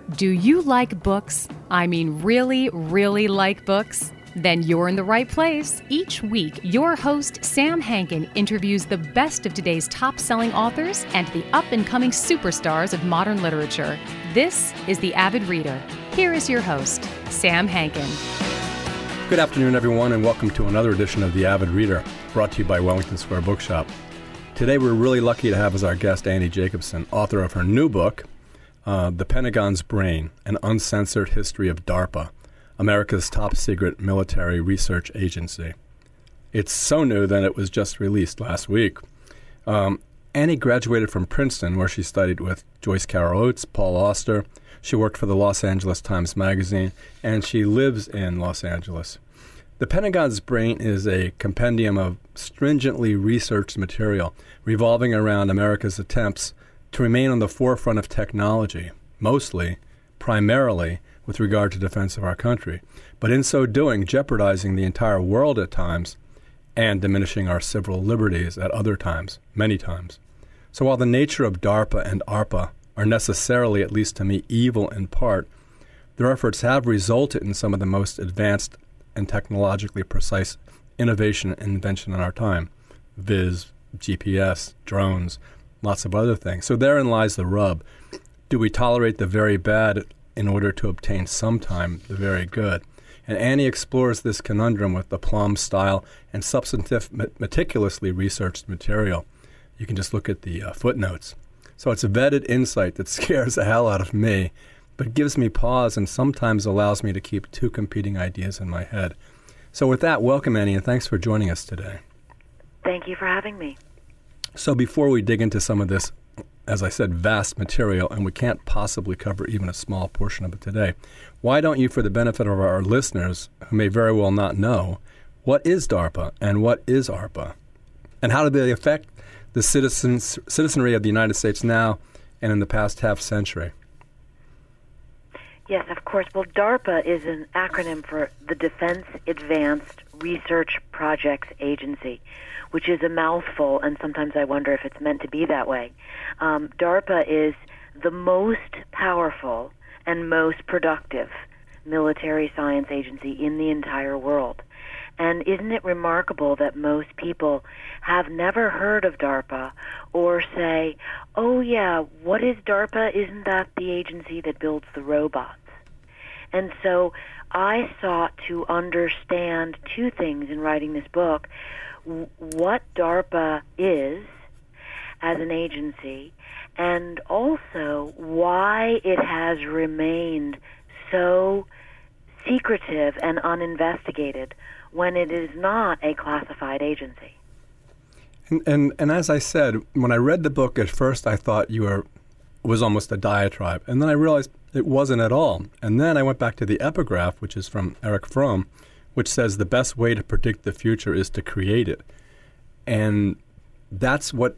Do you like books? I mean, really, really like books? Then you're in the right place. Each week, your host, Sam Hankin, interviews the best of today's top-selling authors and the up-and-coming superstars of modern literature. This is The Avid Reader. Here is your host, Sam Hankin. Good afternoon, everyone, and welcome to another edition of The Avid Reader, brought to you by Wellington Square Bookshop. Today, we're really lucky to have as our guest Annie Jacobsen, author of her new book, The Pentagon's Brain, An Uncensored History of DARPA, America's top-secret military research agency. It's so new that it was just released last week. Annie graduated from Princeton, where she studied with Joyce Carol Oates, Paul Auster. She worked for the Los Angeles Times Magazine, and she lives in Los Angeles. The Pentagon's Brain is a compendium of stringently researched material revolving around America's attempts to remain on the forefront of technology, primarily with regard to defense of our country, but in so doing jeopardizing the entire world at times and diminishing our civil liberties at other times, many times. So while the nature of DARPA and ARPA are necessarily, at least to me, evil in part, their efforts have resulted in some of the most advanced and technologically precise innovation and invention in our time, viz., GPS, drones, lots of other things. So therein lies the rub. Do we tolerate the very bad in order to obtain sometime the very good? And Annie explores this conundrum with aplomb, style, and substantive, meticulously researched material. You can just look at the footnotes. So it's a vetted insight that scares the hell out of me, but gives me pause and sometimes allows me to keep two competing ideas in my head. So with that, welcome, Annie, and thanks for joining us today. Thank you for having me. So before we dig into some of this, as I said, vast material, and we can't possibly cover even a small portion of it today, why don't you, for the benefit of our listeners who may very well not know, what is DARPA and what is ARPA? And how do they affect the citizenry of the United States now and in the past half century? Yes, of course. Well, DARPA is an acronym for the Defense Advanced Research Projects Agency, which is a mouthful, and sometimes I wonder if it's meant to be that way. DARPA is the most powerful and most productive military science agency in the entire world. And isn't it remarkable that most people have never heard of DARPA or say, oh yeah, what is DARPA? Isn't that the agency that builds the robots? And so I sought to understand two things in writing this book: what DARPA is as an agency, and also why it has remained so secretive and uninvestigated when it is not a classified agency. And as I said, when I read the book at first, I thought it was almost a diatribe, and then I realized it wasn't at all. And then I went back to the epigraph, which is from Erich Fromm, which says the best way to predict the future is to create it. And that's why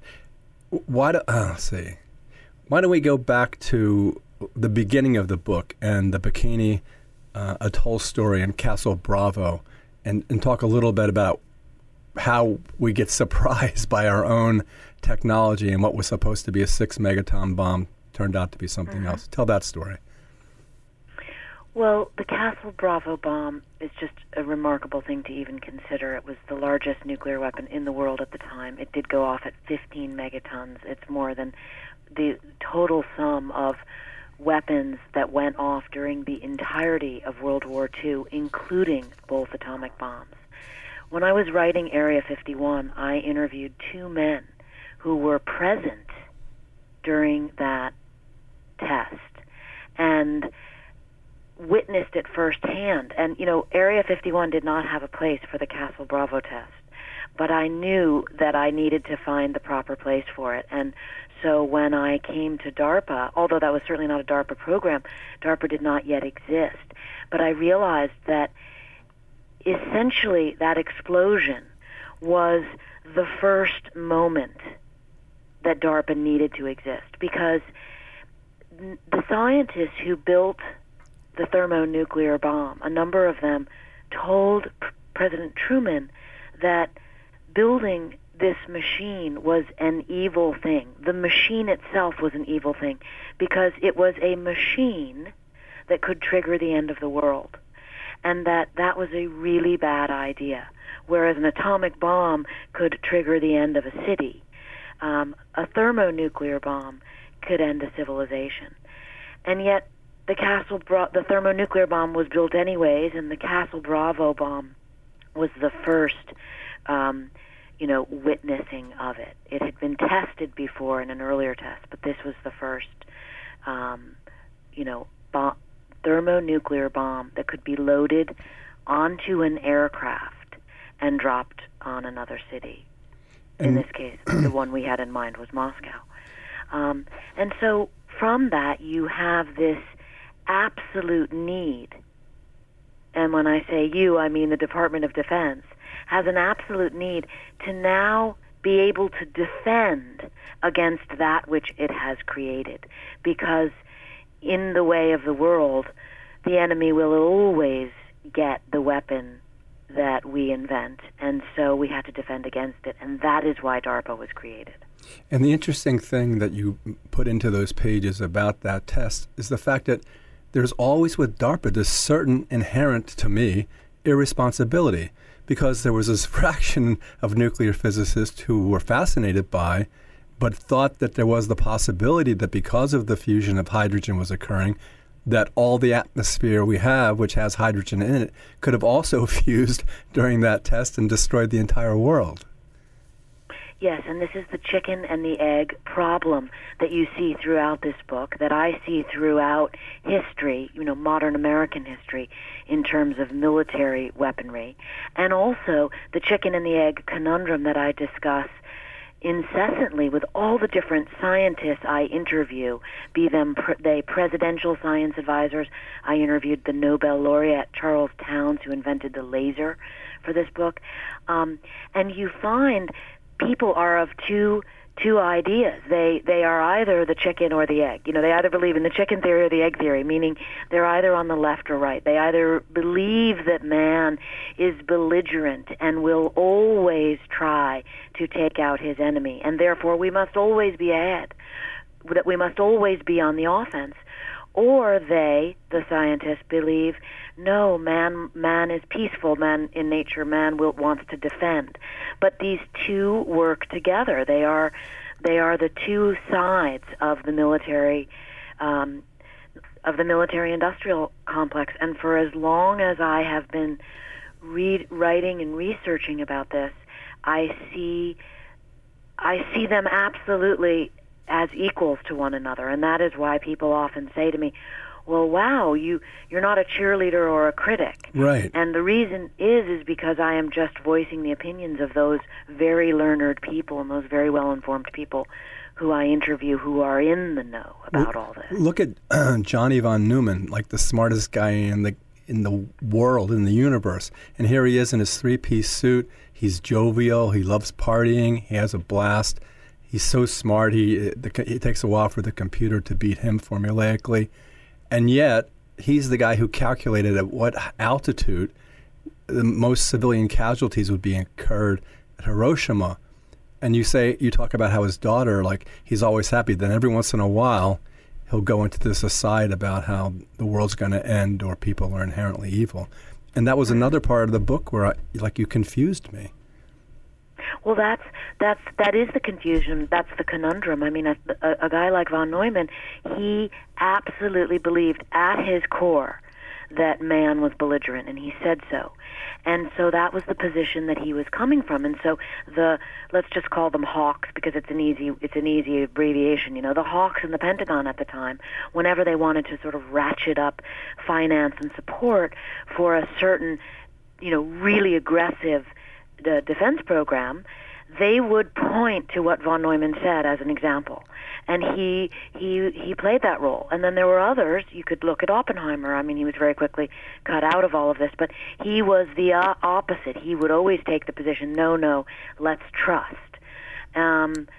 don't we go back to the beginning of the book and the Bikini Atoll story and Castle Bravo, and talk a little bit about how we get surprised by our own technology and what was supposed to be a 6-megaton bomb turned out to be something else. Tell that story. Well, the Castle Bravo bomb is just a remarkable thing to even consider. It was the largest nuclear weapon in the world at the time. It did go off at 15 megatons. It's more than the total sum of weapons that went off during the entirety of World War II, including both atomic bombs. When I was writing Area 51, I interviewed two men who were present during that test and witnessed it firsthand. And, Area 51 did not have a place for the Castle Bravo test, but I knew that I needed to find the proper place for it. And so when I came to DARPA, although that was certainly not a DARPA program, DARPA did not yet exist, but I realized that essentially that explosion was the first moment that DARPA needed to exist, because the scientists who built the thermonuclear bomb, a number of them told President Truman that building this machine was an evil thing. The machine itself was an evil thing because it was a machine that could trigger the end of the world, and that was a really bad idea. Whereas an atomic bomb could trigger the end of a city, a thermonuclear bomb could end a civilization. And yet the thermonuclear bomb was built anyways, and the Castle Bravo bomb was the first witnessing of it. It had been tested before in an earlier test, but this was the first, thermonuclear bomb that could be loaded onto an aircraft and dropped on another city. In this case, the one we had in mind was Moscow. And so from that, you have this absolute need, and when I say you, I mean the Department of Defense, has an absolute need to now be able to defend against that which it has created. Because in the way of the world, the enemy will always get the weapon that we invent, and so we have to defend against it, and that is why DARPA was created. And the interesting thing that you put into those pages about that test is the fact that there's always with DARPA this certain inherent, to me, irresponsibility, because there was this fraction of nuclear physicists who were fascinated by, but thought that there was the possibility that because of the fusion of hydrogen was occurring, that all the atmosphere we have, which has hydrogen in it, could have also fused during that test and destroyed the entire world. Yes, and this is the chicken and the egg problem that you see throughout this book, that I see throughout history, modern American history, in terms of military weaponry, and also the chicken and the egg conundrum that I discuss incessantly with all the different scientists I interview, be them they presidential science advisors. I interviewed the Nobel laureate Charles Towns, who invented the laser for this book, and you find people are of two ideas. They are either the chicken or the egg. They either believe in the chicken theory or the egg theory, meaning they're either on the left or right. They either believe that man is belligerent and will always try to take out his enemy, and therefore we must always be ahead, that we must always be on the offense. Or they, the scientists, believe, no, man is peaceful. Man in nature, wants to defend. But these two work together. They are the two sides of the military industrial complex. And for as long as I have been writing and researching about this, I see them absolutely as equals to one another, and that is why people often say to me, well, wow, you're not a cheerleader or a critic. Right. And the reason is because I am just voicing the opinions of those very learned people and those very well-informed people who I interview who are in the know about all this. Look at Johnny von Neumann, like the smartest guy in the world, in the universe. And here he is in his three-piece suit. He's jovial. He loves partying. He has a blast. He's so smart, it takes a while for the computer to beat him formulaically. And yet, he's the guy who calculated at what altitude the most civilian casualties would be incurred at Hiroshima. And you talk about how his daughter, he's always happy. Then every once in a while, he'll go into this aside about how the world's going to end or people are inherently evil. And that was another part of the book where, you confused me. Well, that is the confusion. That's the conundrum. I mean, a guy like von Neumann, he absolutely believed at his core that man was belligerent, and he said so. And so that was the position that he was coming from. And so let's just call them hawks because it's an easy abbreviation. The hawks in the Pentagon at the time, whenever they wanted to sort of ratchet up finance and support for a certain, really aggressive defense program, they would point to what von Neumann said as an example, and he played that role. And then there were others. You could look at Oppenheimer. I mean, he was very quickly cut out of all of this, but he was the opposite. He would always take the position, no, let's trust, and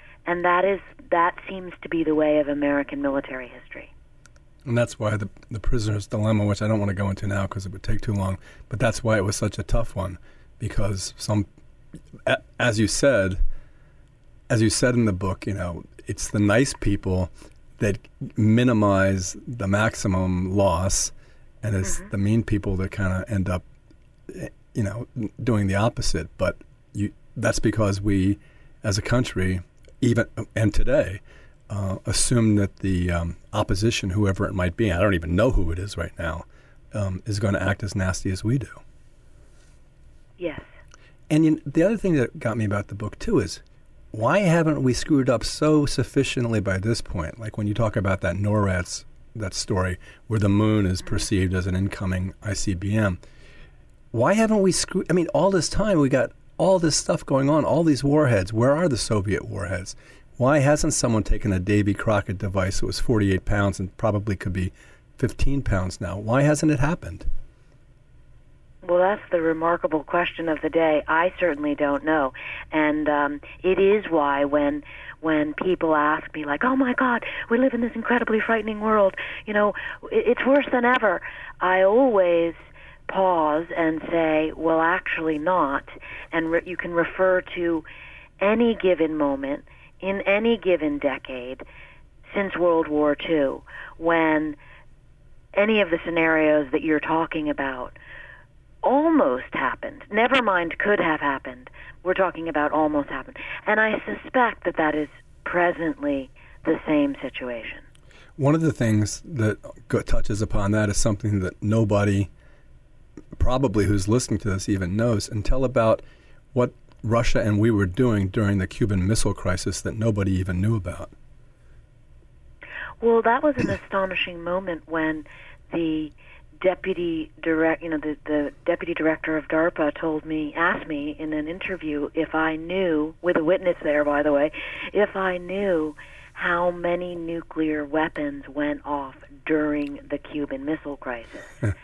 that seems to be the way of American military history. And that's why the prisoner's dilemma, which I don't want to go into now because it would take too long, but that's why it was such a tough one. Because as you said, as you said in the book, it's the nice people that minimize the maximum loss, and it's the mean people that kind of end up, doing the opposite. But that's because we, as a country, even and today, assume that the opposition, whoever it might be, I don't even know who it is right now, is going to act as nasty as we do. Yes. And the other thing that got me about the book, too, is why haven't we screwed up so sufficiently by this point? Like when you talk about that NORAD, that story where the moon is perceived as an incoming ICBM. Why haven't we screwed? I mean, all this time we got all this stuff going on, all these warheads. Where are the Soviet warheads? Why hasn't someone taken a Davy Crockett device that was 48 pounds and probably could be 15 pounds now? Why hasn't it happened? Well, that's the remarkable question of the day. I certainly don't know. And it is why when people ask me, like, oh, my God, we live in this incredibly frightening world, it's worse than ever, I always pause and say, well, actually not. And you can refer to any given moment in any given decade since World War II when any of the scenarios that you're talking about almost happened. Never mind could have happened. We're talking about almost happened. And I suspect that is presently the same situation. One of the things that touches upon that is something that nobody probably who's listening to this even knows, and tell about what Russia and we were doing during the Cuban Missile Crisis that nobody even knew about. Well, that was an astonishing moment when the deputy the deputy director of DARPA asked me in an interview if I knew, with a witness there, by the way, if I knew how many nuclear weapons went off during the Cuban Missile Crisis.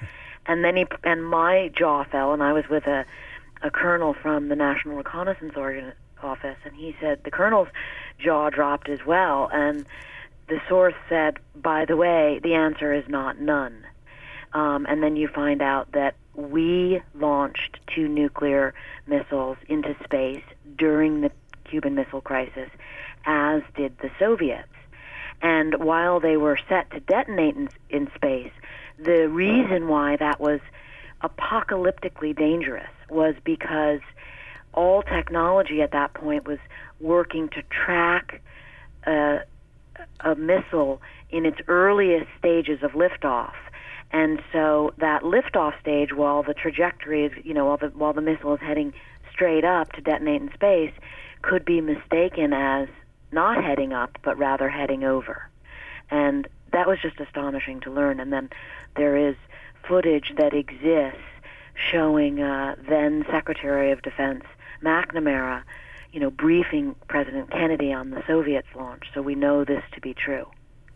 And my jaw fell, and I was with a colonel from the National Reconnaissance Office, and he said the colonel's jaw dropped as well, and the source said, by the way, the answer is not none. And then you find out that we launched 2 nuclear missiles into space during the Cuban Missile Crisis, as did the Soviets. And while they were set to detonate in space, the reason why that was apocalyptically dangerous was because all technology at that point was working to track a missile in its earliest stages of liftoff. And so that liftoff stage, while the trajectory is, while the missile is heading straight up to detonate in space, could be mistaken as not heading up, but rather heading over. And that was just astonishing to learn. And then there is footage that exists showing then Secretary of Defense McNamara, briefing President Kennedy on the Soviets' launch. So we know this to be true.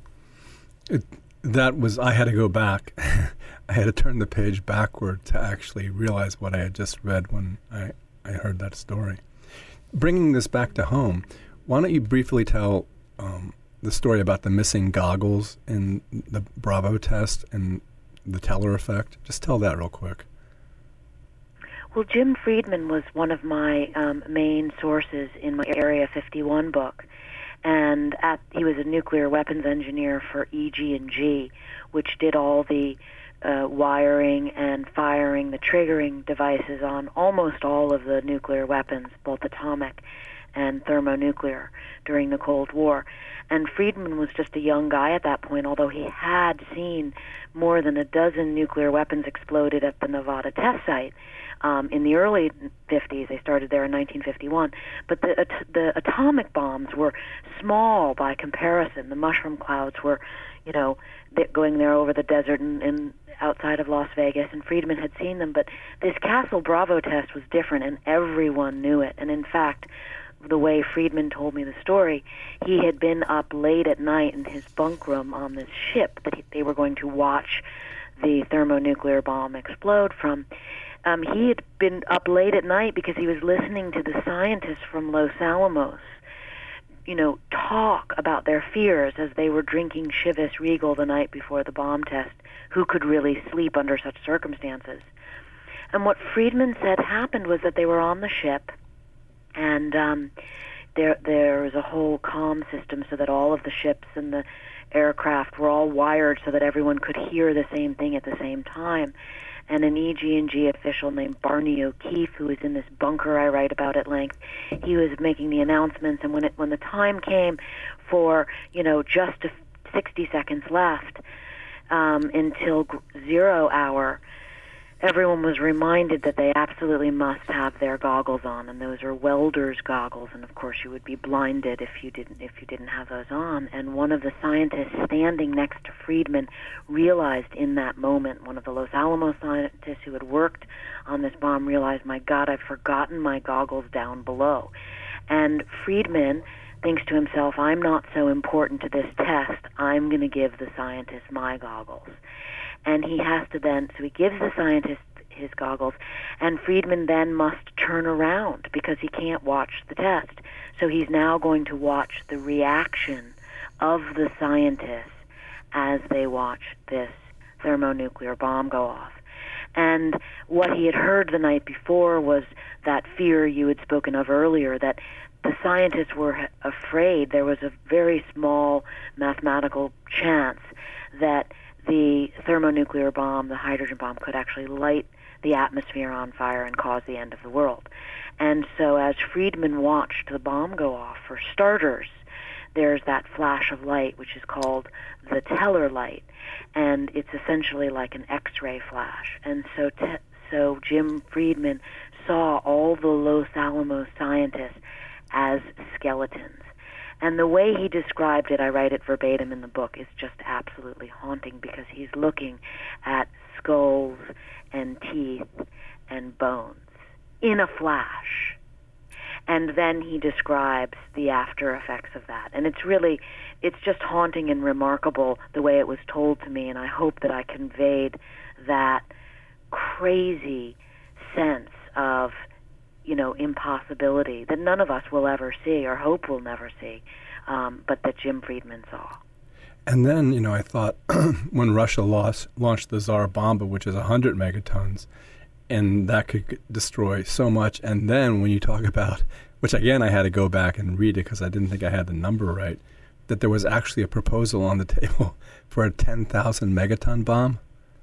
I had to go back. I had to turn the page backward to actually realize what I had just read when I heard that story. Bringing this back to home, why don't you briefly tell the story about the missing goggles in the Bravo test and the Teller effect? Just tell that real quick. Well, Jim Friedman was one of my main sources in my Area 51 book. And he was a nuclear weapons engineer for EG&G, which did all the wiring and firing, the triggering devices on almost all of the nuclear weapons, both atomic and thermonuclear, during the Cold War. And Friedman was just a young guy at that point, although he had seen more than a dozen nuclear weapons exploded at the Nevada test site. In the early 50s, they started there in 1951. But the atomic bombs were small by comparison. The mushroom clouds were, going there over the desert and outside of Las Vegas, and Friedman had seen them. But this Castle Bravo test was different, and everyone knew it. And in fact, the way Friedman told me the story, he had been up late at night in his bunk room on this ship that they were going to watch the thermonuclear bomb explode from. He had been up late at night because he was listening to the scientists from Los Alamos, talk about their fears as they were drinking Chivas Regal the night before the bomb test. Who could really sleep under such circumstances? And what Friedman said happened was that they were on the ship, and there was a whole comm system so that all of the ships and the aircraft were all wired so that everyone could hear the same thing at the same time. And an EG&G official named Barney O'Keefe, who was in this bunker I write about at length, he was making the announcements, and when the time came for, just 60 seconds left until 0 hour, everyone was reminded that they absolutely must have their goggles on, and those are welder's goggles, and of course you would be blinded if you didn't have those on. And one of the scientists standing next to Friedman realized in that moment, one of the Los Alamos scientists who had worked on this bomb realized, my God, I've forgotten my goggles down below. And Friedman thinks to himself, I'm not so important to this test, I'm going to give the scientist my goggles. And he has to so he gives the scientist his goggles, and Friedman then must turn around because he can't watch the test. So he's now going to watch the reaction of the scientists as they watch this thermonuclear bomb go off. And what he had heard the night before was that fear you had spoken of earlier, that the scientists were afraid there was a very small mathematical chance that the thermonuclear bomb, the hydrogen bomb, could actually light the atmosphere on fire and cause the end of the world. And so as Friedman watched the bomb go off, for starters, there's that flash of light, which is called the Teller light, and it's essentially like an X-ray flash. And so Jim Friedman saw all the Los Alamos scientists as skeletons. And the way he described it, I write it verbatim in the book, is just absolutely haunting because he's looking at skulls and teeth and bones in a flash. And then he describes the after effects of that. And it's just haunting and remarkable the way it was told to me, and I hope that I conveyed that crazy sense of impossibility that none of us will ever see or hope we'll never see, but that Jim Friedman saw. And then, I thought when Russia launched the Tsar Bomba, which is 100 megatons, and that could destroy so much. And then when you talk about, which again I had to go back and read it because I didn't think I had the number right, that there was actually a proposal on the table for a 10,000 megaton bomb.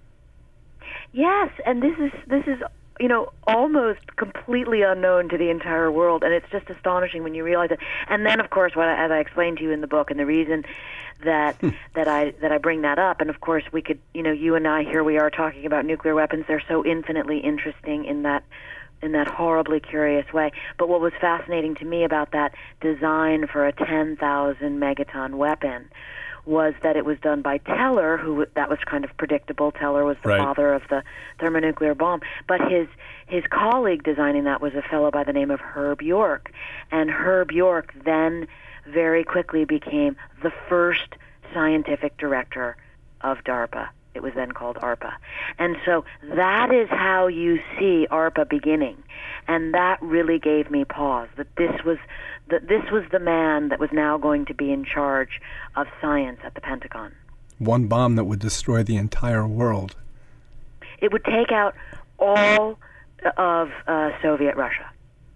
Yes, and this is almost completely unknown to the entire world, and it's just astonishing when you realize it. And then, of course, as I explained to you in the book, and the reason that I bring that up, and of course we could, you and I, here we are talking about nuclear weapons. They're so infinitely interesting in that horribly curious way. But what was fascinating to me about that design for a 10,000 megaton weapon was that it was done by Teller, that was kind of predictable. Teller was the father of the thermonuclear bomb. But his colleague designing that was a fellow by the name of Herb York. And Herb York then very quickly became the first scientific director of DARPA. It was then called ARPA. And so that is how you see ARPA beginning. And that really gave me pause, that this was the man that was now going to be in charge of science at the Pentagon. One bomb that would destroy the entire world. It would take out all of Soviet Russia.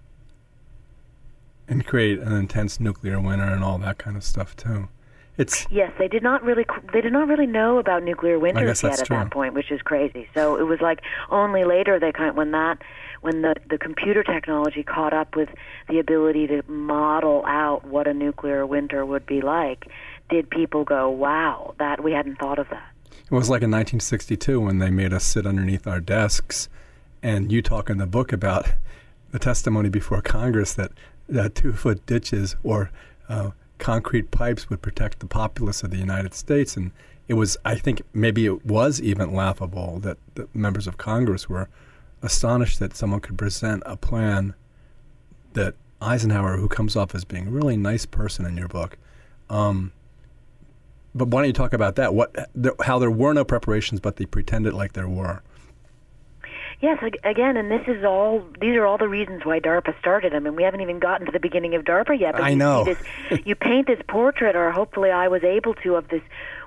And create an intense nuclear winter and all that kind of stuff too. Yes, they did not really know about nuclear winters yet at that point, which is crazy. So it was like only later when the computer technology caught up with the ability to model out what a nuclear winter would be like, did people go, wow, that we hadn't thought of that. It was like in 1962 when they made us sit underneath our desks, and you talk in the book about the testimony before Congress that 2-foot ditches or concrete pipes would protect the populace of the United States. And it was, I think maybe it was even laughable that the members of Congress were astonished that someone could present a plan that Eisenhower, who comes off as being a really nice person in your book, but why don't you talk about that? How there were no preparations, but they pretended like there were. Yes, again, and these are all the reasons why DARPA started. I mean, we haven't even gotten to the beginning of DARPA yet. But I know. You paint this portrait, or hopefully I was able to, of this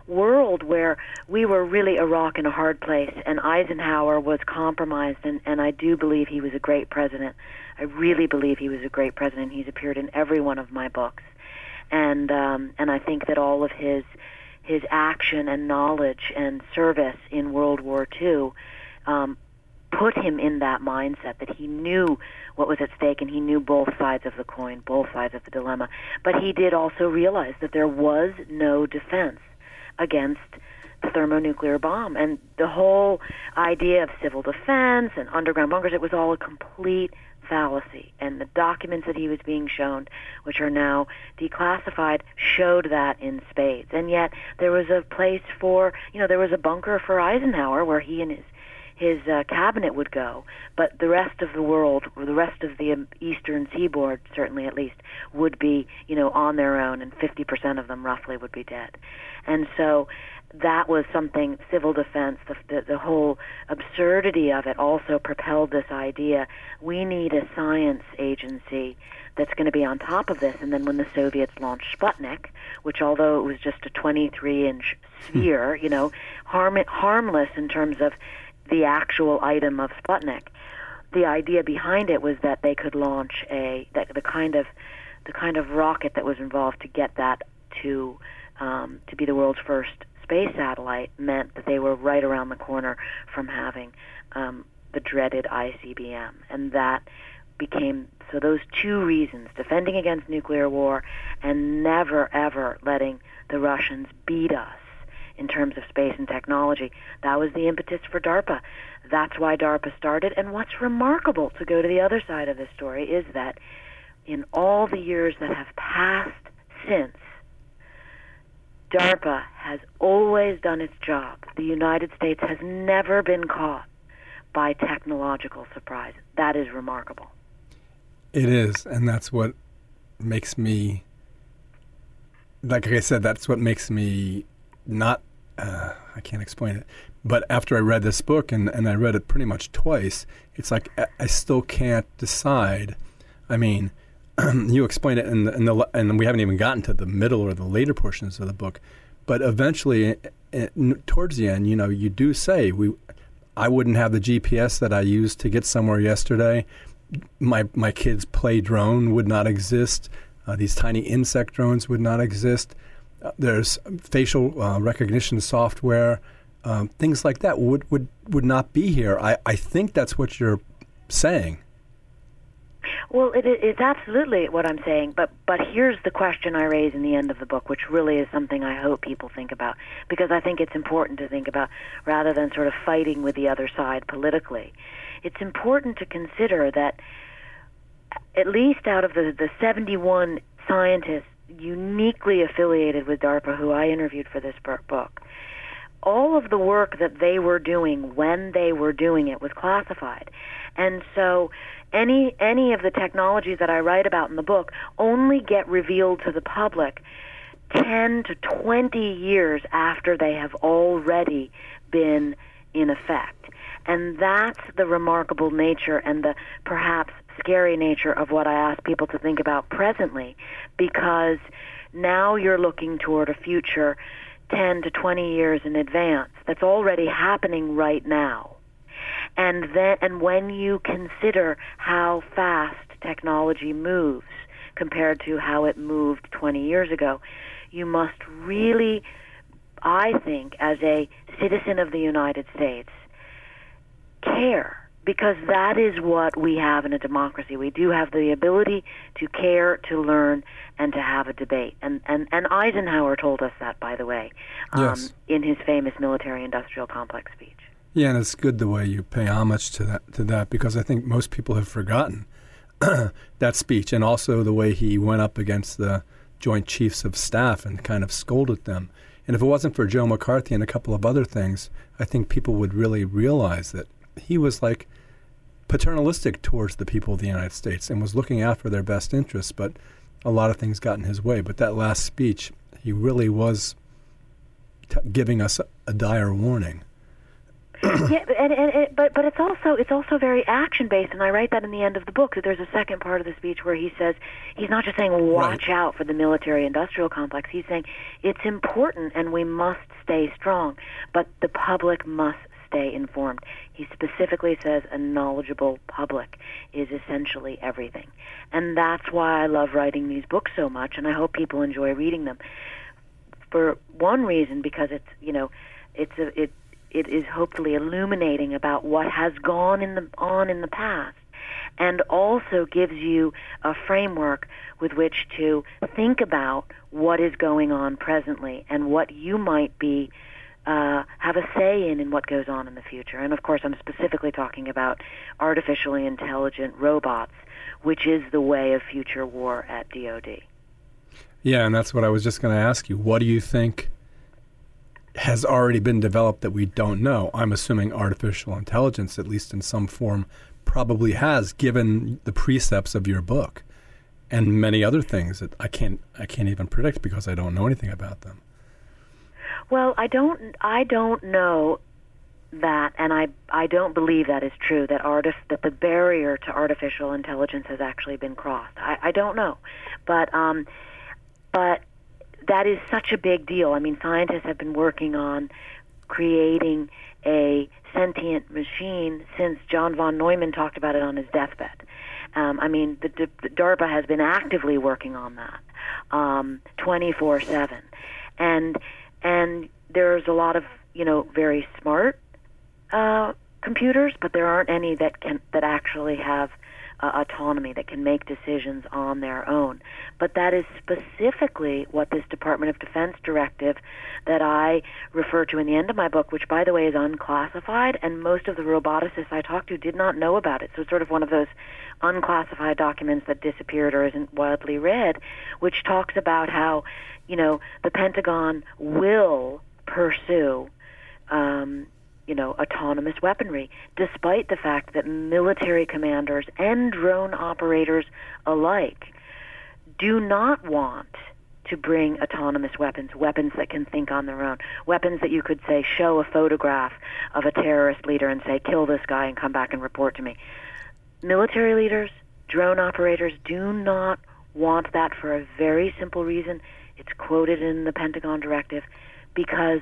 world where we were really a rock in a hard place, and Eisenhower was compromised, and I do believe he was a great president. I really believe he was a great president. He's appeared in every one of my books, and I think that all of his action and knowledge and service in World War II put him in that mindset that he knew what was at stake, and he knew both sides of the coin, both sides of the dilemma. But he did also realize that there was no defense against the thermonuclear bomb. And the whole idea of civil defense and underground bunkers, it was all a complete fallacy. And the documents that he was being shown, which are now declassified, showed that in spades. And yet there was a place for, there was a bunker for Eisenhower where he and his cabinet would go, but the rest of the world, or the rest of the eastern seaboard, certainly at least, would be, on their own, and 50% of them roughly would be dead. And so that was something, civil defense, the whole absurdity of it also propelled this idea, we need a science agency that's going to be on top of this. And then when the Soviets launched Sputnik, which although it was just a 23-inch sphere, harmless in terms of the actual item of Sputnik, the idea behind it was that they could launch the kind of rocket that was involved to get that to be the world's first space satellite meant that they were right around the corner from having the dreaded ICBM, and that became, so those two reasons, defending against nuclear war and never ever letting the Russians beat us in terms of space and technology, that was the impetus for DARPA. That's why DARPA started. And what's remarkable, to go to the other side of the story, is that in all the years that have passed since, DARPA has always done its job. The United States has never been caught by technological surprise. That is remarkable. It is, and that's what makes me, like I said, that's what makes me not, I can't explain it, but after I read this book, and I read it pretty much twice, it's like I still can't decide. I mean, you explain it, and we haven't even gotten to the middle or the later portions of the book, but eventually, towards the end, you do say, I wouldn't have the GPS that I used to get somewhere yesterday. My kids' play drone would not exist. These tiny insect drones would not exist. There's facial recognition software, things like that would not be here. I think that's what you're saying. Well, it's absolutely what I'm saying, but here's the question I raise in the end of the book, which really is something I hope people think about, because I think it's important to think about rather than sort of fighting with the other side politically. It's important to consider that at least out of the 71 scientists uniquely affiliated with DARPA who I interviewed for this book, all of the work that they were doing when they were doing it was classified. And so any of the technologies that I write about in the book only get revealed to the public 10 to 20 years after they have already been in effect. And that's the remarkable nature and the perhaps scary nature of what I ask people to think about presently, because now you're looking toward a future 10 to 20 years in advance that's already happening right now. And when you consider how fast technology moves compared to how it moved 20 years ago, you must really, I think, as a citizen of the United States, care, because that is what we have in a democracy. We do have the ability to care, to learn, and to have a debate. And Eisenhower told us that, by the way, yes, in his famous military-industrial complex speech. Yeah, and it's good the way you pay homage to that, because I think most people have forgotten that speech, and also the way he went up against the Joint Chiefs of Staff and kind of scolded them. And if it wasn't for Joe McCarthy and a couple of other things, I think people would really realize that he was like paternalistic towards the people of the United States and was looking out for their best interests, but a lot of things got in his way. But that last speech, he really was giving us a dire warning. Yeah, but it's also very action based, and I write that in the end of the book. That there's a second part of the speech where he says he's not just saying watch out for the military-industrial complex. He's saying it's important and we must stay strong, but the public must stay informed. He specifically says a knowledgeable public is essentially everything, and that's why I love writing these books so much, and I hope people enjoy reading them. For one reason, because it is hopefully illuminating about what has gone on in the past, and also gives you a framework with which to think about what is going on presently and what you might be have a say in what goes on in the future. And of course, I'm specifically talking about artificially intelligent robots, which is the way of future war at DoD. Yeah, and that's what I was just going to ask you. What do you think has already been developed that we don't know? I'm assuming artificial intelligence, at least in some form, probably has, given the precepts of your book, and many other things that I can't even predict because I don't know anything about them. Well, I don't know that, and I don't believe that is true, that the barrier to artificial intelligence has actually been crossed. I don't know, but that is such a big deal. I mean, scientists have been working on creating a sentient machine since John von Neumann talked about it on his deathbed. I mean, the DARPA has been actively working on that 24/7, and there's a lot of very smart computers, but there aren't any that actually have autonomy, that can make decisions on their own. But that is specifically what this Department of Defense directive that I refer to in the end of my book, which, by the way, is unclassified, and most of the roboticists I talked to did not know about it. So it's sort of one of those unclassified documents that disappeared or isn't widely read, which talks about how, the Pentagon will pursue autonomous weaponry, despite the fact that military commanders and drone operators alike do not want to bring autonomous weapons that can think on their own, weapons that you could say show a photograph of a terrorist leader and say, kill this guy and come back and report to me. Military leaders, drone operators do not want that for a very simple reason. It's quoted in the Pentagon directive, because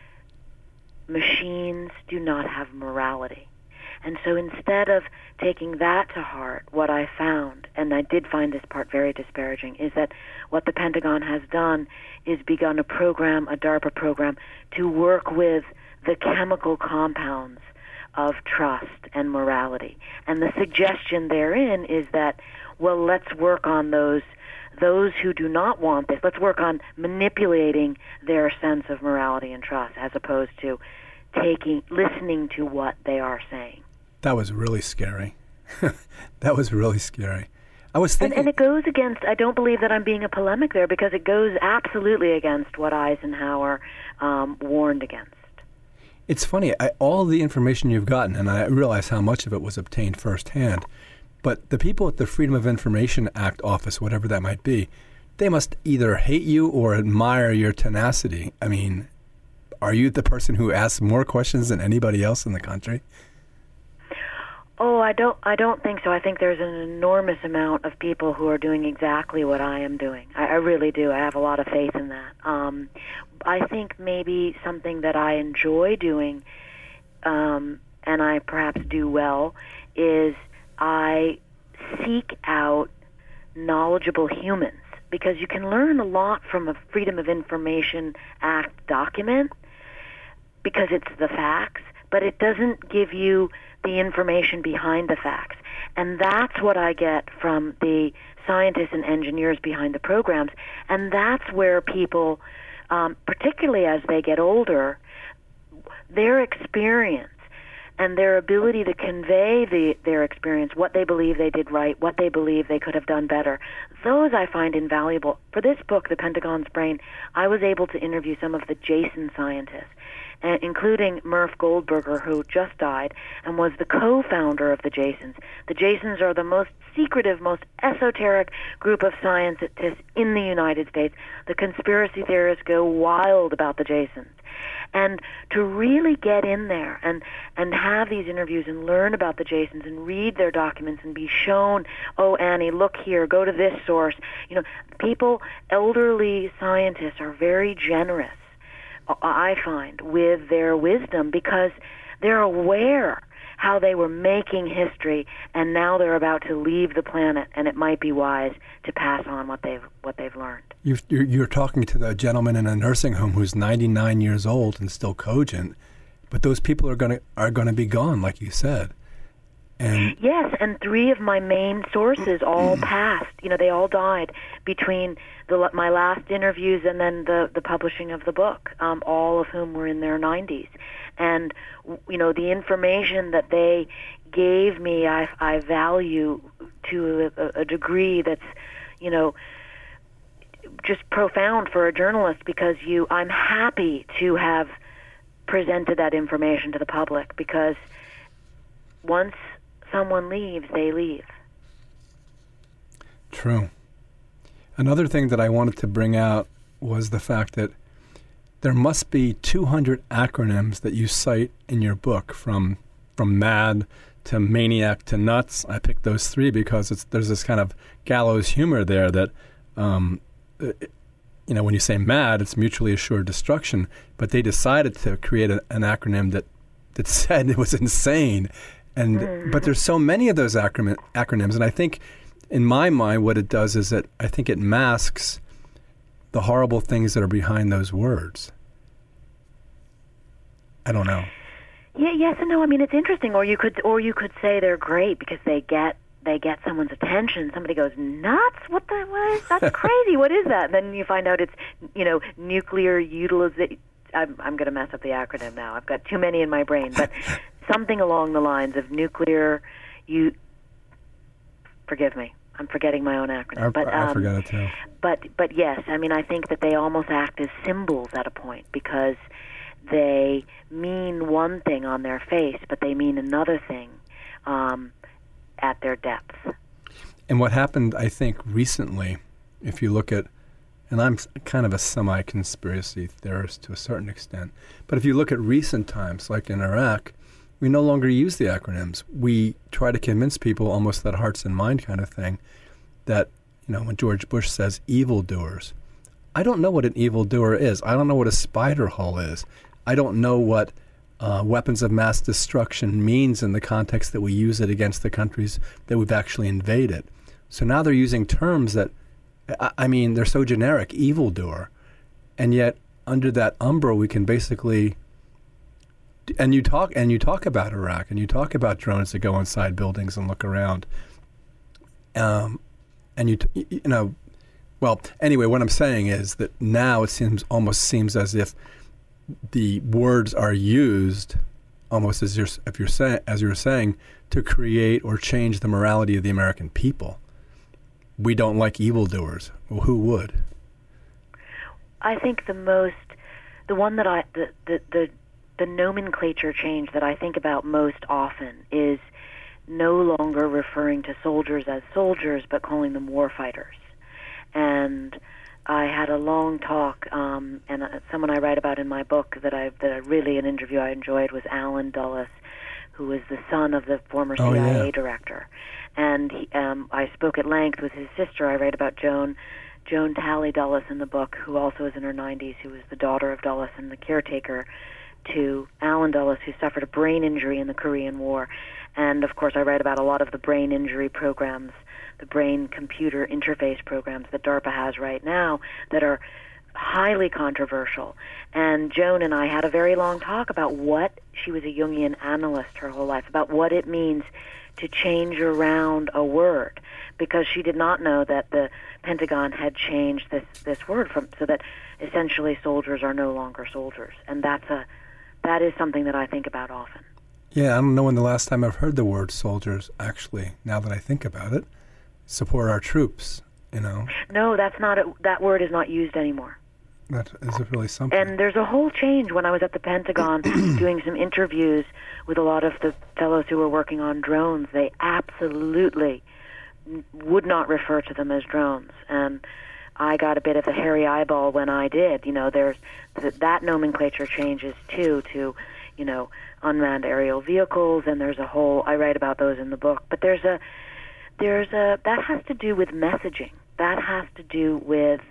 machines do not have morality. And so instead of taking that to heart, what I found, and I did find this part very disparaging, is that what the Pentagon has done is begun a DARPA program, to work with the chemical compounds of trust and morality. And the suggestion therein is that, well, let's work on those who do not want this. Let's work on manipulating their sense of morality and trust, as opposed to listening to what they are saying. That was really scary. That was really scary. I was thinking, and it goes against, I don't believe that I'm being a polemic there, because it goes absolutely against what Eisenhower warned against. It's funny, all the information you've gotten, and I realize how much of it was obtained firsthand, but the people at the Freedom of Information Act office, whatever that might be, they must either hate you or admire your tenacity. I mean, are you the person who asks more questions than anybody else in the country? Oh, I don't think so. I think there's an enormous amount of people who are doing exactly what I am doing. I really do. I have a lot of faith in that. I think maybe something that I enjoy doing, and I perhaps do well, is I seek out knowledgeable humans, because you can learn a lot from a Freedom of Information Act document because it's the facts, but it doesn't give you the information behind the facts. And that's what I get from the scientists and engineers behind the programs. And that's where people, particularly as they get older, their experience and their ability to convey their experience, what they believe they did right, what they believe they could have done better, those I find invaluable. For this book, The Pentagon's Brain, I was able to interview some of the Jason scientists. including Murph Goldberger, who just died and was the co-founder of the Jasons. The Jasons are the most secretive, most esoteric group of scientists in the United States. The conspiracy theorists go wild about the Jasons. And to really get in there and have these interviews and learn about the Jasons and read their documents and be shown, oh, Annie, look here, go to this source. People, elderly scientists are very generous, I find, with their wisdom because they're aware how they were making history, and now they're about to leave the planet, and it might be wise to pass on what they've learned. You're talking to the gentleman in a nursing home who's 99 years old and still cogent, but those people are going to be gone, like you said. And yes, and 3 of my main sources all passed. They all died between my last interviews and then the publishing of the book, all of whom were in their 90s. And, the information that they gave me, I value to a degree that's, just profound for a journalist because I'm happy to have presented that information to the public because once someone leaves, they leave. True. Another thing that I wanted to bring out was the fact that there must be 200 acronyms that you cite in your book, from MAD to Maniac to Nuts. I picked those 3 because there's this kind of gallows humor there that, when you say MAD, it's mutually assured destruction, but they decided to create an acronym that said it was insane. But there's so many of those acronyms, and I think, in my mind, what it does is that I think it masks the horrible things that are behind those words. I don't know. Yeah, yes and no. I mean, it's interesting. Or you could say they're great because they get someone's attention. Somebody goes, nuts? What is that's crazy? What is that? And then you find out it's nuclear utilization. I'm going to mess up the acronym now. I've got too many in my brain, but something along the lines of nuclear. Forgive me. I'm forgetting my own acronym. I forgot it too. But yes, I mean, I think that they almost act as symbols at a point because they mean one thing on their face, but they mean another thing at their depth. And what happened, I think, recently, if you look at, and I'm kind of a semi-conspiracy theorist to a certain extent, but if you look at recent times, like in Iraq, we no longer use the acronyms. We try to convince people, almost that hearts and mind kind of thing, that, when George Bush says evildoers, I don't know what an evildoer is. I don't know what a spider hole is. I don't know what weapons of mass destruction means in the context that we use it against the countries that we've actually invaded. So now they're using terms that, they're so generic, evildoer, and yet under that umbrella we can basically... And you talk about Iraq, and you talk about drones that go inside buildings and look around. Well, anyway, what I'm saying is that now it almost seems as if the words are used almost as you're saying to create or change the morality of the American people. We don't like evildoers. Well, who would? I think the nomenclature change that I think about most often is no longer referring to soldiers as soldiers, but calling them warfighters. And I had a long talk, and someone I write about in my book that an interview I enjoyed was Alan Dulles, who was the son of the former CIA director. And I spoke at length with his sister. I write about Joan Talley Dulles in the book, who also is in her 90s, who was the daughter of Dulles and the caretaker to Alan Dulles, who suffered a brain injury in the Korean War. And, of course, I write about a lot of the brain injury programs, the brain-computer interface programs that DARPA has right now that are highly controversial. And Joan and I had a very long talk about she was a Jungian analyst her whole life, about what it means to change around a word, because she did not know that the Pentagon had changed this word so that essentially soldiers are no longer soldiers. And that is something that I think about often. Yeah, I don't know when the last time I've heard the word soldiers, actually, now that I think about it. Support our troops, No, that's not that word is not used anymore. That is really something. And there's a whole change when I was at the Pentagon doing some interviews with a lot of the fellows who were working on drones. They absolutely would not refer to them as drones. And I got a bit of a hairy eyeball when I did. There's that nomenclature changes too to, unmanned aerial vehicles, and there's a whole, I write about those in the book. But that has to do with messaging. That has to do with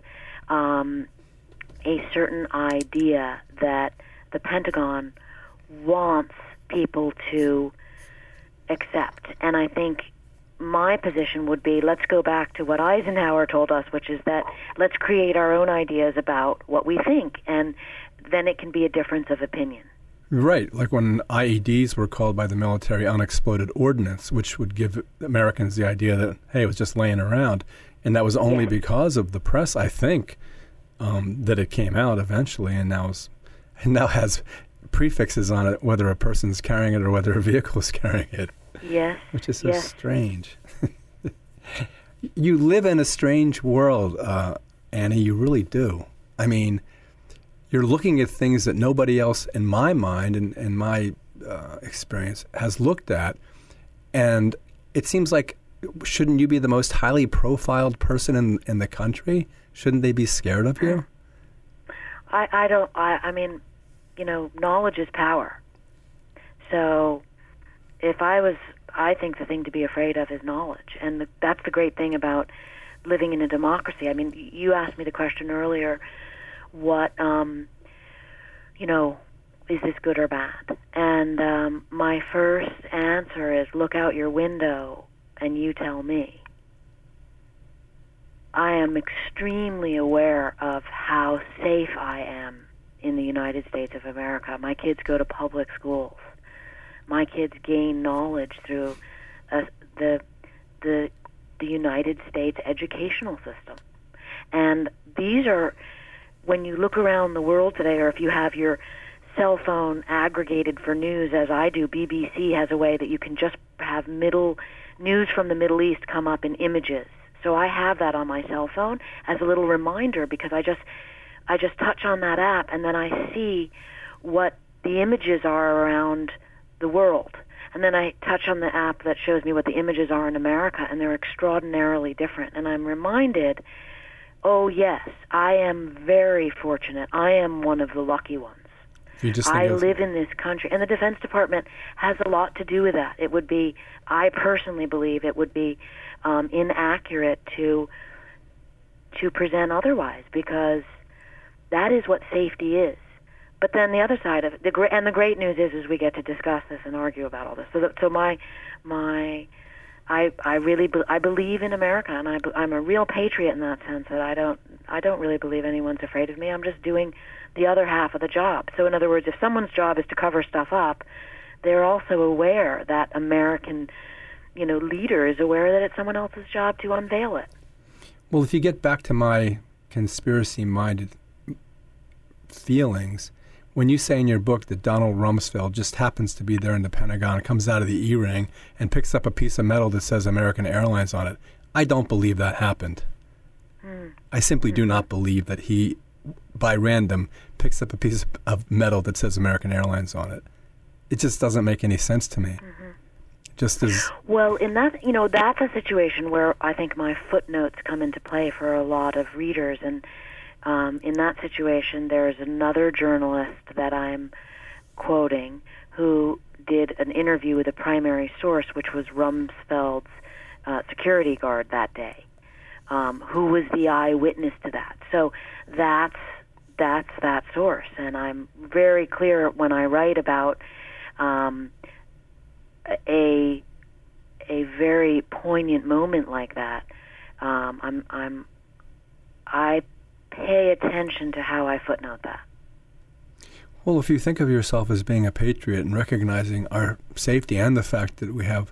a certain idea that the Pentagon wants people to accept. And I think my position would be, let's go back to what Eisenhower told us, which is that let's create our own ideas about what we think, and then it can be a difference of opinion. Right, like when IEDs were called by the military unexploded ordnance, which would give Americans the idea that, hey, it was just laying around. And that was only because of the press, I think, that it came out eventually, and now has prefixes on it, whether a person's carrying it or whether a vehicle is carrying it. Yes. Which is so strange. You live in a strange world, Annie, you really do. I mean, you're looking at things that nobody else, in my mind and in my experience, has looked at. And it seems like, shouldn't you be the most highly profiled person in the country? Shouldn't they be scared of you? I mean, knowledge is power. So I think the thing to be afraid of is knowledge. And that's the great thing about living in a democracy. I mean, you asked me the question earlier, what, is this good or bad? And my first answer is look out your window and you tell me. I am extremely aware of how safe I am in the United States of America. My kids go to public schools. My kids gain knowledge through the United States educational system. And these are, when you look around the world today, or if you have your cell phone aggregated for news, as I do, BBC has a way that you can just have news from the Middle East come up in images. So I have that on my cell phone as a little reminder, because I just touch on that app and then I see what the images are around the world. And then I touch on the app that shows me what the images are in America, and they're extraordinarily different. And I'm reminded, oh yes, I am very fortunate. I am one of the lucky ones. I live in this country, and the Defense Department has a lot to do with that. It would be, I personally believe, it would be inaccurate to present otherwise, because that is what safety is. But then the other side of it, the great news is we get to discuss this and argue about all this. I believe in America, and I'm a real patriot in that sense. That I don't really believe anyone's afraid of me. I'm just doing the other half of the job. So in other words, if someone's job is to cover stuff up, they're also aware that American, leader is aware that it's someone else's job to unveil it. Well, if you get back to my conspiracy-minded feelings, when you say in your book that Donald Rumsfeld just happens to be there in the Pentagon, comes out of the E-ring, and picks up a piece of metal that says American Airlines on it, I don't believe that happened. I simply do not believe that he, by random, picks up a piece of metal that says American Airlines on it. It just doesn't make any sense to me. Just as well, in that, that's a situation where I think my footnotes come into play for a lot of readers. And in that situation, there's another journalist that I'm quoting who did an interview with a primary source, which was Rumsfeld's security guard that day, who was the eyewitness to that. So that's that source. And I'm very clear when I write about a very poignant moment like that. I pay attention to how I footnote that. Well, if you think of yourself as being a patriot and recognizing our safety and the fact that we have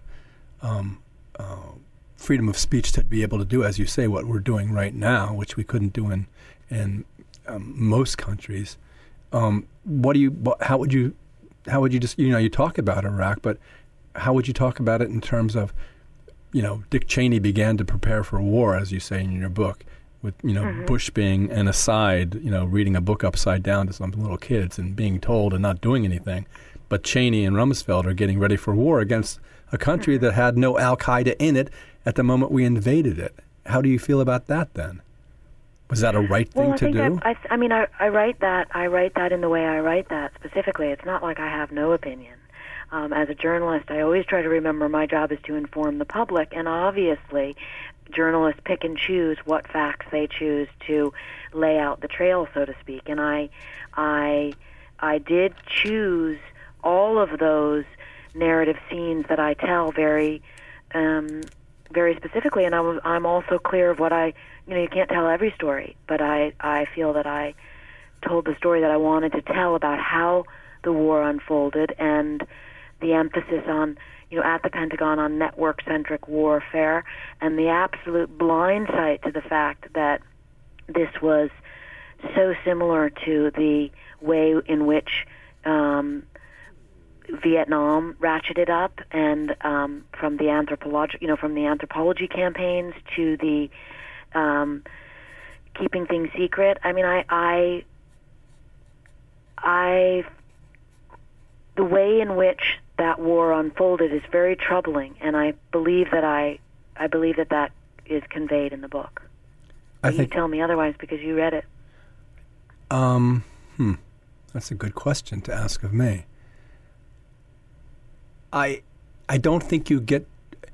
freedom of speech to be able to do, as you say, what we're doing right now, which we couldn't do in most countries, how would you just, you talk about Iraq, but how would you talk about it in terms of, Dick Cheney began to prepare for war, as you say in your book, with Bush being an aside, reading a book upside down to some little kids and being told and not doing anything. But Cheney and Rumsfeld are getting ready for war against a country that had no Al-Qaeda in it at the moment we invaded it. How do you feel about that then? Was that a right thing to do? I write that. I write that in the way I write that specifically. It's not like I have no opinion. As a journalist, I always try to remember my job is to inform the public, and obviously journalists pick and choose what facts they choose to lay out the trail, so to speak. And I did choose all of those narrative scenes that I tell very specifically, and I'm also clear of what you can't tell every story, but I feel that I told the story that I wanted to tell about how the war unfolded and the emphasis on, at the Pentagon on network-centric warfare and the absolute blind sight to the fact that this was so similar to the way in which Vietnam ratcheted up, and from the anthropology campaigns to the keeping things secret. I mean, the way in which that war unfolded is very troubling, and I believe that that is conveyed in the book. You tell me otherwise because you read it. That's a good question to ask of me. I don't think you get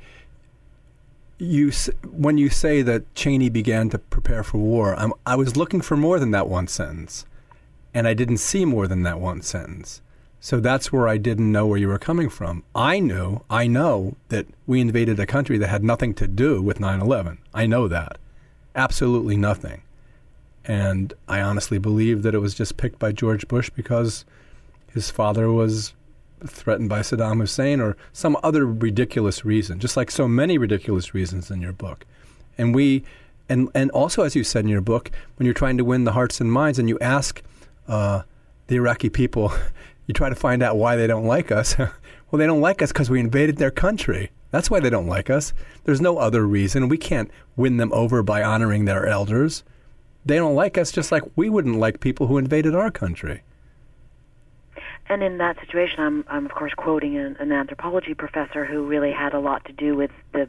when you say that Cheney began to prepare for war. I was looking for more than that one sentence, and I didn't see more than that one sentence. So that's where I didn't know where you were coming from. I know that we invaded a country that had nothing to do with 9/11. I know that. Absolutely nothing. And I honestly believe that it was just picked by George Bush because his father was threatened by Saddam Hussein or some other ridiculous reason, just like so many ridiculous reasons in your book. And and also, as you said in your book, when you're trying to win the hearts and minds and you ask the Iraqi people, you try to find out why they don't like us. Well, they don't like us because we invaded their country. That's why they don't like us. There's no other reason. We can't win them over by honoring their elders. They don't like us just like we wouldn't like people who invaded our country. And in that situation, I'm of course quoting an anthropology professor who really had a lot to do with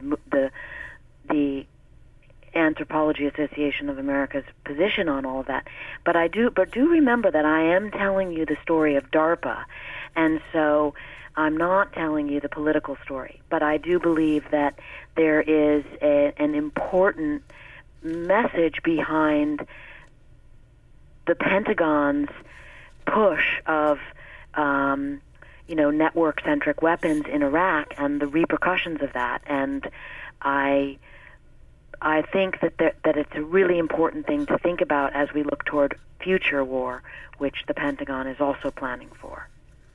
the Anthropology Association of America's position on all of that. But do remember that I am telling you the story of DARPA, and so I'm not telling you the political story. But I do believe that there is an important message behind the Pentagon's push of network-centric weapons in Iraq and the repercussions of that. And I think that it's a really important thing to think about as we look toward future war, which the Pentagon is also planning for.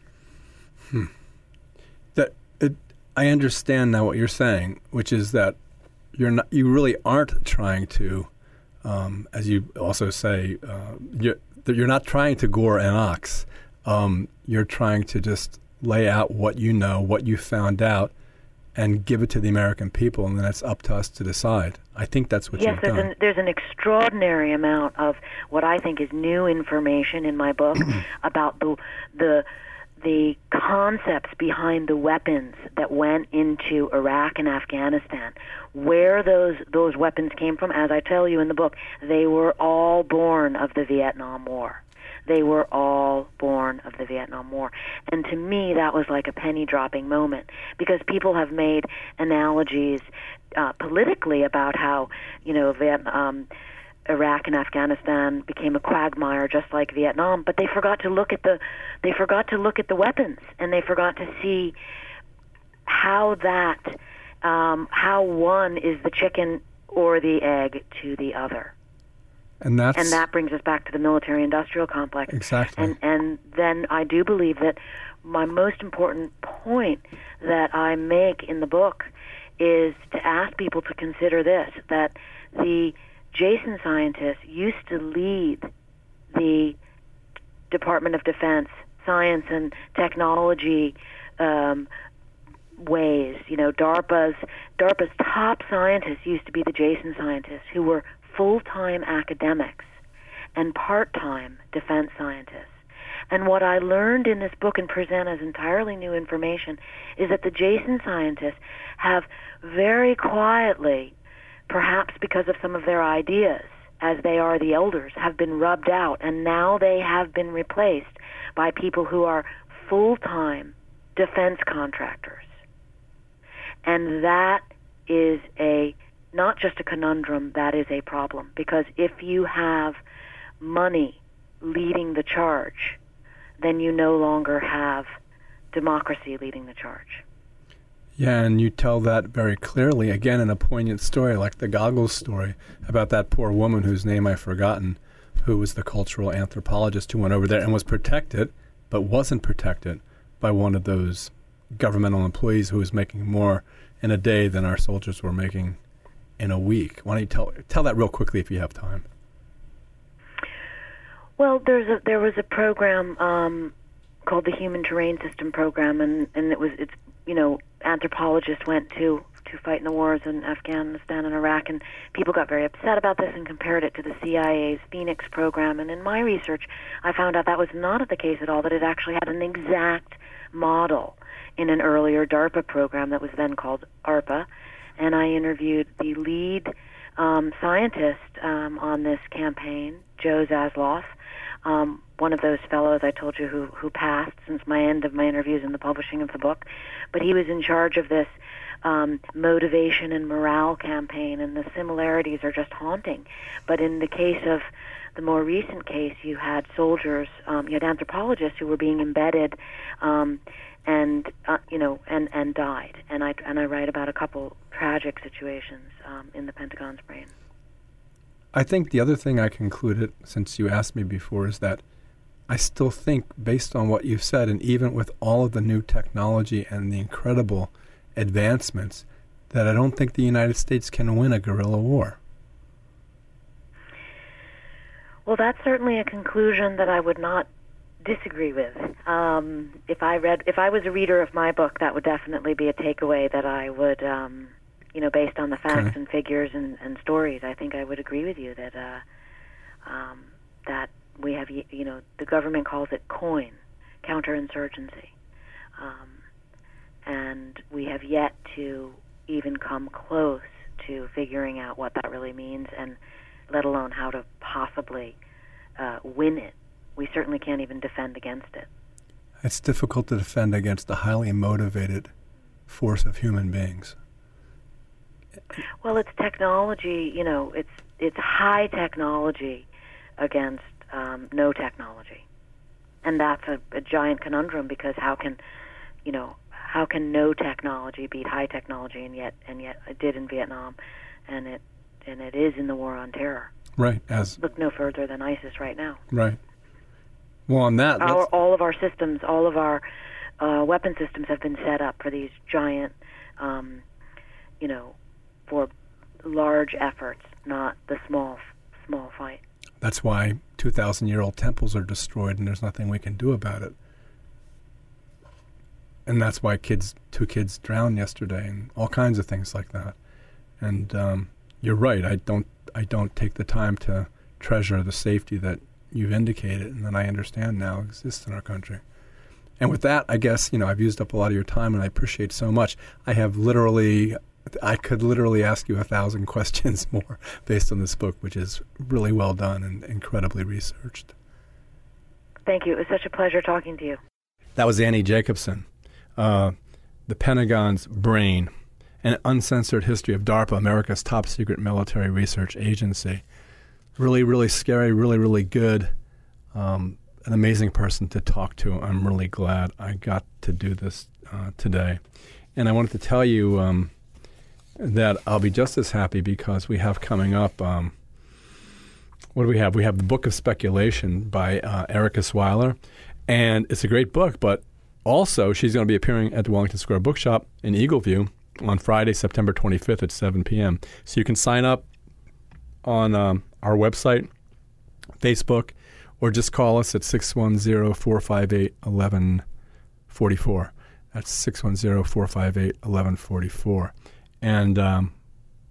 I understand now what you're saying, which is that you really aren't trying to, as you also say, you're not trying to gore an ox. You're trying to just lay out what you know, what you found out, and give it to the American people, and then it's up to us to decide. I think that's what you've done. Yes, there's an extraordinary amount of what I think is new information in my book about the concepts behind the weapons that went into Iraq and Afghanistan, where those weapons came from. As I tell you in the book, they were all born of the Vietnam War. They were all born of the Vietnam War. And to me, that was like a penny-dropping moment, because people have made analogies politically about how, Iraq and Afghanistan became a quagmire just like Vietnam, but they forgot to look at the weapons, and they forgot to see how one is the chicken or the egg to the other. And that brings us back to the military-industrial complex. Exactly. And then I do believe that my most important point that I make in the book is to ask people to consider this, that the Jason scientists used to lead the Department of Defense science and technology ways. DARPA's top scientists used to be the Jason scientists, who were full-time academics and part-time defense scientists. And what I learned in this book and present as entirely new information is that the Jason scientists have very quietly, perhaps because of some of their ideas, as they are the elders, have been rubbed out, and now they have been replaced by people who are full-time defense contractors. And that is not just a conundrum, that is a problem. Because if you have money leading the charge, then you no longer have democracy leading the charge. Yeah, and you tell that very clearly, again, in a poignant story, like the Goggles story, about that poor woman whose name I've forgotten, who was the cultural anthropologist who went over there and was protected, but wasn't protected by one of those governmental employees who was making more in a day than our soldiers were making in a week. Why don't you tell that real quickly if you have time? Well, there was a program called the Human Terrain System Program, and it's anthropologists went to fight in the wars in Afghanistan and Iraq, and people got very upset about this and compared it to the CIA's Phoenix program. And in my research, I found out that was not the case at all, that it actually had an exact model in an earlier DARPA program that was then called ARPA. And I interviewed the lead scientist on this campaign, Joe Zasloff, one of those fellows I told you who passed since my end of my interviews and the publishing of the book. But he was in charge of this motivation and morale campaign, and the similarities are just haunting. But in the case of the more recent case, you had soldiers, you had anthropologists who were being embedded and died. And I write about a couple tragic situations in the Pentagon's brain. I think the other thing I concluded, since you asked me before, is that I still think, based on what you've said, and even with all of the new technology and the incredible advancements, that I don't think the United States can win a guerrilla war. Well, that's certainly a conclusion that I would not disagree with. If I was a reader of my book, that would definitely be a takeaway that I would, based on the facts and figures and stories, I think I would agree with you that that we have, the government calls it COIN, counterinsurgency, and we have yet to even come close to figuring out what that really means, and let alone how to possibly win it. We certainly can't even defend against it. It's difficult to defend against a highly motivated force of human beings. Well, it's technology, it's high technology against no technology. And that's a giant conundrum, because how can no technology beat high technology, and yet it did in Vietnam, and it is in the war on terror. Right. Look no further than ISIS right now. Right. Well, on that, all of our systems, all of our weapon systems have been set up for these giant, for large efforts, not the small fight. That's why 2,000-year-old temples are destroyed, and there's nothing we can do about it. And that's why two kids drowned yesterday, and all kinds of things like that. And you're right. I don't take the time to treasure the safety that you've indicated and that I understand now exists in our country. And with that, I guess, I've used up a lot of your time, and I appreciate so much. I could literally ask you 1,000 questions more based on this book, which is really well done and incredibly researched. Thank you. It was such a pleasure talking to you. That was Annie Jacobsen, The Pentagon's Brain, an uncensored history of DARPA, America's top secret military research agency. Really, really scary, really, really good. An amazing person to talk to. I'm really glad I got to do this today. And I wanted to tell you that I'll be just as happy because we have coming up, what do we have? We have The Book of Speculation by Erica Swyler. And it's a great book, but also she's going to be appearing at the Wellington Square Bookshop in Eagleview on Friday, September 25th at 7 p.m. So you can sign up on our website, Facebook, or just call us at 610-458-1144. That's 610-458-1144. And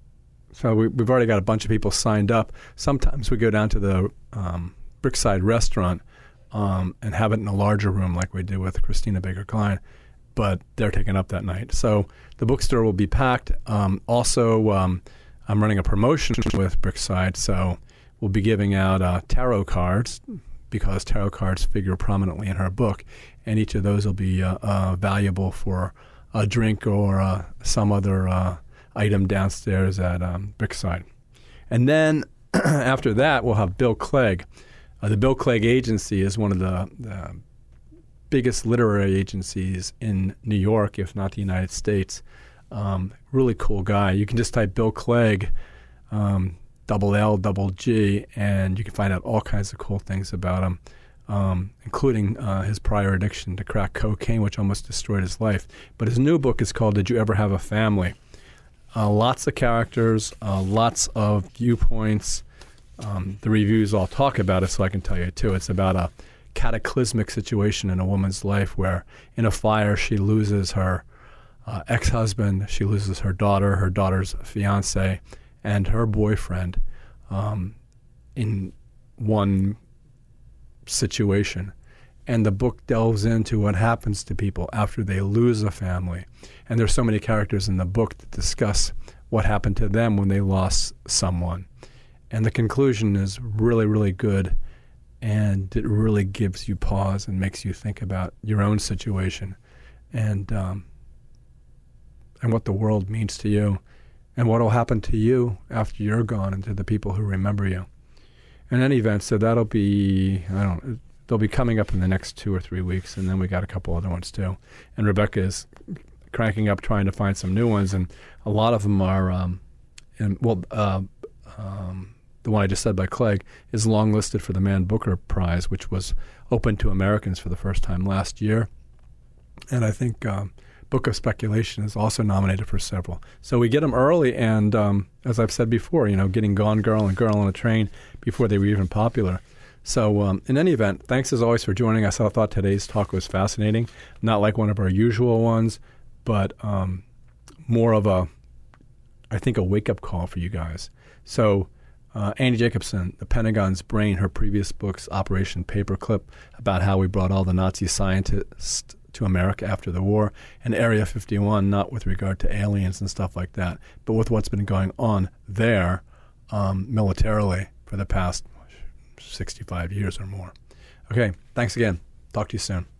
So we've already got a bunch of people signed up. Sometimes we go down to the Brickside restaurant and have it in a larger room like we did with Christina Baker Klein, but they're taken up that night. So the bookstore will be packed. Also, I'm running a promotion with Brickside, so we'll be giving out tarot cards because tarot cards figure prominently in her book, and each of those will be valuable for a drink or some other item downstairs at Brickside. And then after that, we'll have Bill Clegg. The Bill Clegg Agency is one of the biggest literary agencies in New York, if not the United States. Really cool guy. You can just type Bill Clegg, double L, double G, and you can find out all kinds of cool things about him, including his prior addiction to crack cocaine, which almost destroyed his life. But his new book is called Did You Ever Have a Family? Lots of characters, lots of viewpoints. The reviews all talk about it, so I can tell you too. It's about a cataclysmic situation in a woman's life where in a fire she loses her ex-husband, she loses her daughter's fiance, and her boyfriend in one situation. And the book delves into what happens to people after they lose a family. And there's so many characters in the book that discuss what happened to them when they lost someone. And the conclusion is really, really good. And it really gives you pause and makes you think about your own situation and what the world means to you and what will happen to you after you're gone and to the people who remember you. In any event, so that'll be, they'll be coming up in the next 2 or 3 weeks, and then we got a couple other ones too. And Rebecca is cranking up trying to find some new ones, and a lot of them are, the one I just said by Clegg is long listed for the Man Booker Prize, which was open to Americans for the first time last year. And I think Book of Speculation is also nominated for several. So we get them early, and as I've said before, getting Gone Girl and Girl on a Train before they were even popular. So in any event, thanks as always for joining us. I thought today's talk was fascinating. Not like one of our usual ones, but more of a wake-up call for you guys. So Annie Jacobsen, The Pentagon's Brain, her previous books, Operation Paperclip, about how we brought all the Nazi scientists to America after the war, and Area 51, not with regard to aliens and stuff like that, but with what's been going on there militarily for the past 65 years or more. Okay, thanks again. Talk to you soon.